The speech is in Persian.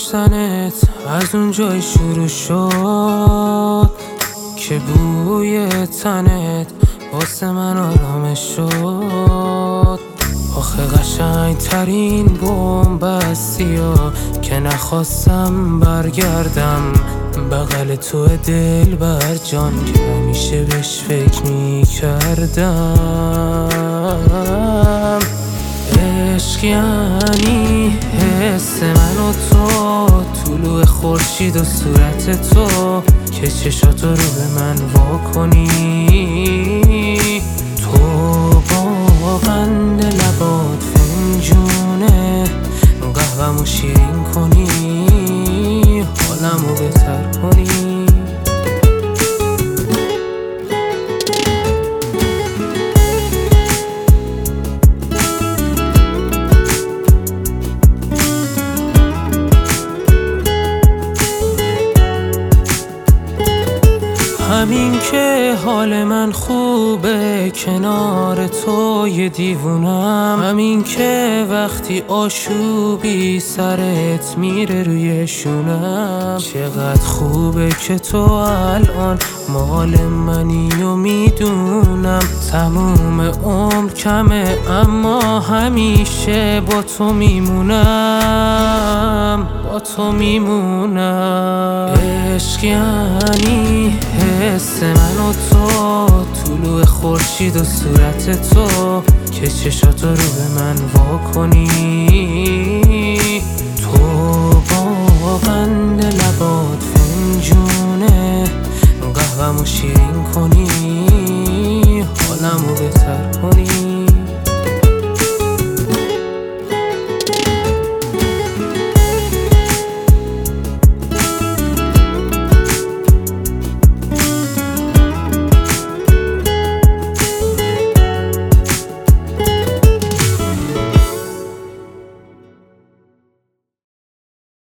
داشتنت از اون جای شروع شد که بوی تنت واسه من آرامش شد. آخه قشنگ ترین بومبستی ها که نخواستم برگردم بغل تو دل بر جان که همیشه بهش فکر میکردم. عشق یعنی حس من و تو، طلوع خورشید و صورت تو که چشاتو رو به من وا کنی. تو با قند لبات فنجونه قهوه‌مو شیرین کنی، حالمو بهتر کنی. همین که حال من خوبه کنار تو یه دیوونم، همین که وقتی آشوبی سرت میره روی شونم. چقدر خوبه که تو الان مال منی و میدونم تموم عمر کمه اما همیشه با تو میمونم، با تو میمونم. عشق یعنی حس من و تو، طلوع خورشید و صورت تو که چشاتو رو به من وا کنی. تو با قند لبات فنجونه قهوه‌مو شیرین کنی، حالمو